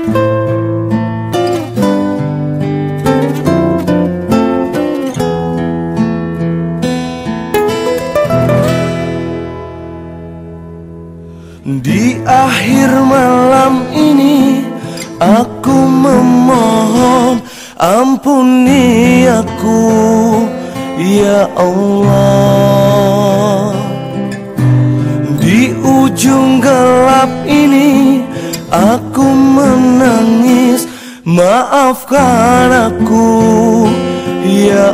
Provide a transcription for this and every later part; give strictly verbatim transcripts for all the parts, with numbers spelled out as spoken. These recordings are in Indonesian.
Di akhir malam ini aku memohon, ampuni aku ya Allah. Di ujung gelap ini aku menangis, maafkan aku ya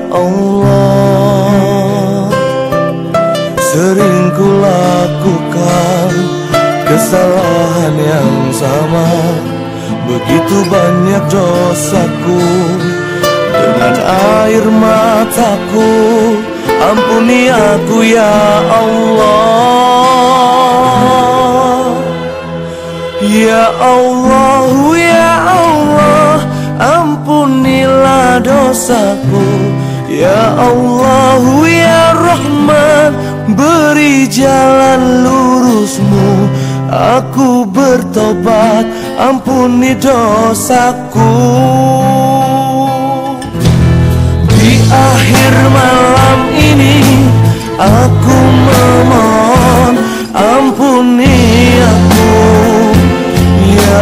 Allah. Sering ku lakukan kesalahan yang sama, begitu banyak dosaku. Dengan air mataku, ampuni aku ya Allah. Ya Allah, ya Allah, ampunilah dosaku. Ya Allah, ya Rahman, beri jalan lurusmu. Aku bertobat, ampuni dosaku. Di akhir malam ini aku memohon, ampuni aku ya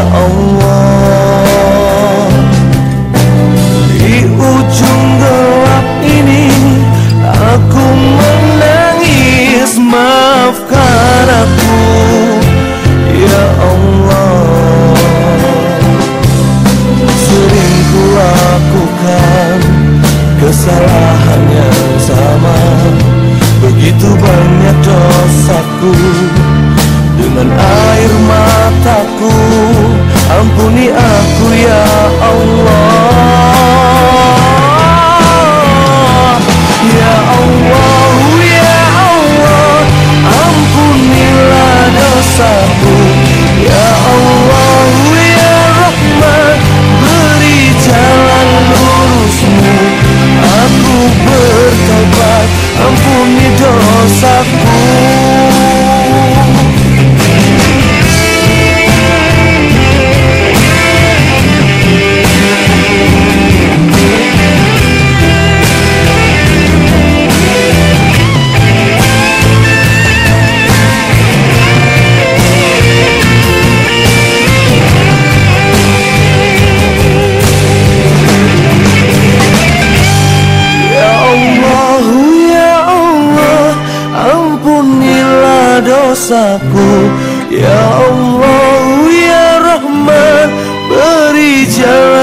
Allah. Di ujung gelap ini aku menangis, maafkan aku ya Allah. Sering ku lakukan kesalahan yang sama, begitu banyak dosaku. Dengan air mataku, ampuni aku ya Allah. Ya Allah, ya Allah, ampunilah dosaku. Ya Allah, ya Rahman, beri jalan lurusmu. Aku bertobat, ampuni dosaku. Dosaku, ya Allah, ya Rahman, beri jalan